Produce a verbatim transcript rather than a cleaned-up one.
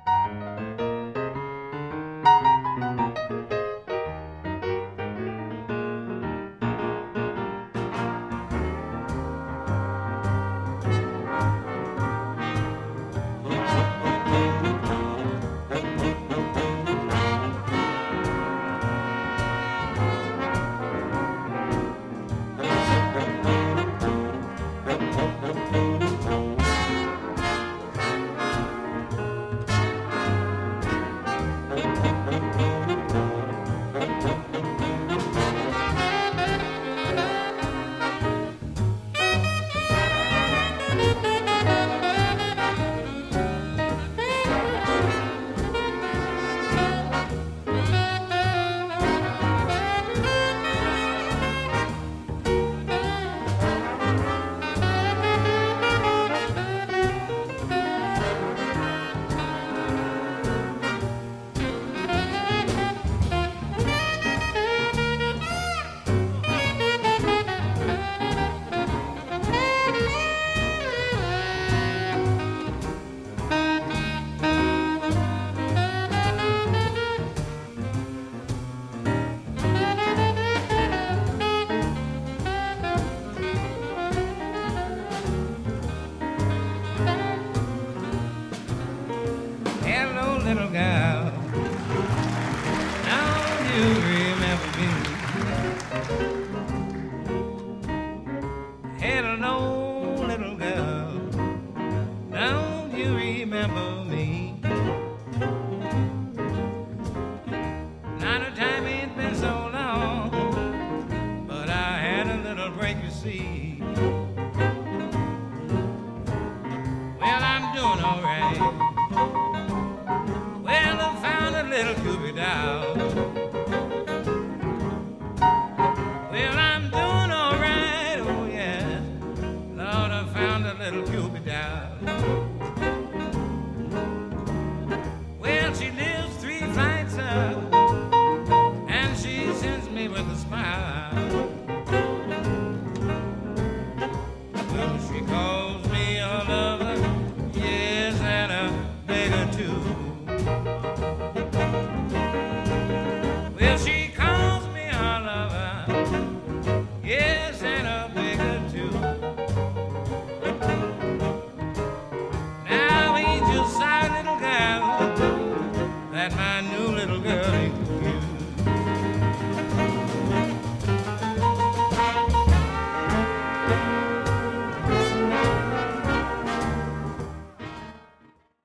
Little girl, now you remember me. Hello, little girl, now you remember me. Now the time ain't been so long, but I had a little break, you see. Well, I'm doing all right.